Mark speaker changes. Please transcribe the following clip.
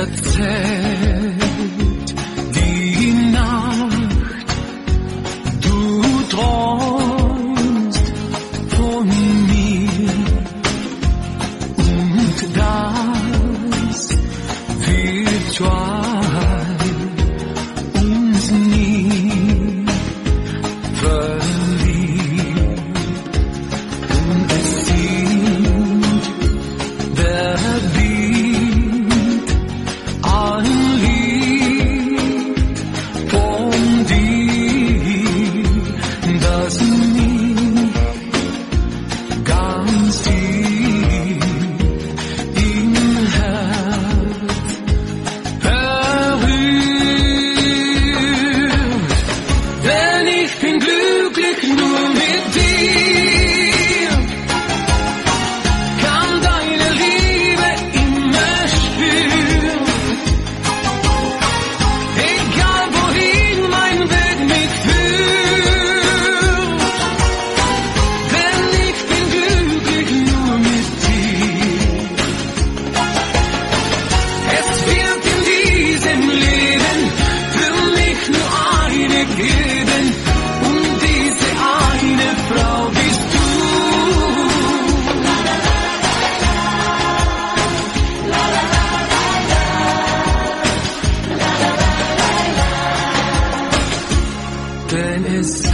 Speaker 1: verzerrt die Nacht. Du träumst von mir und das wird wahr, uns nie verliert. Und es singt der Wind ein Lied von dir, das mich ganz tief im Herz berührt. Denn ich bin glücklich nur mit dir, kann deine Liebe immer spüren. Egal wohin mein Weg mich führt, denn ich bin glücklich nur mit dir. Es wird in diesem Leben für mich nur eine geben, und diese eine Frau bist du. Denn es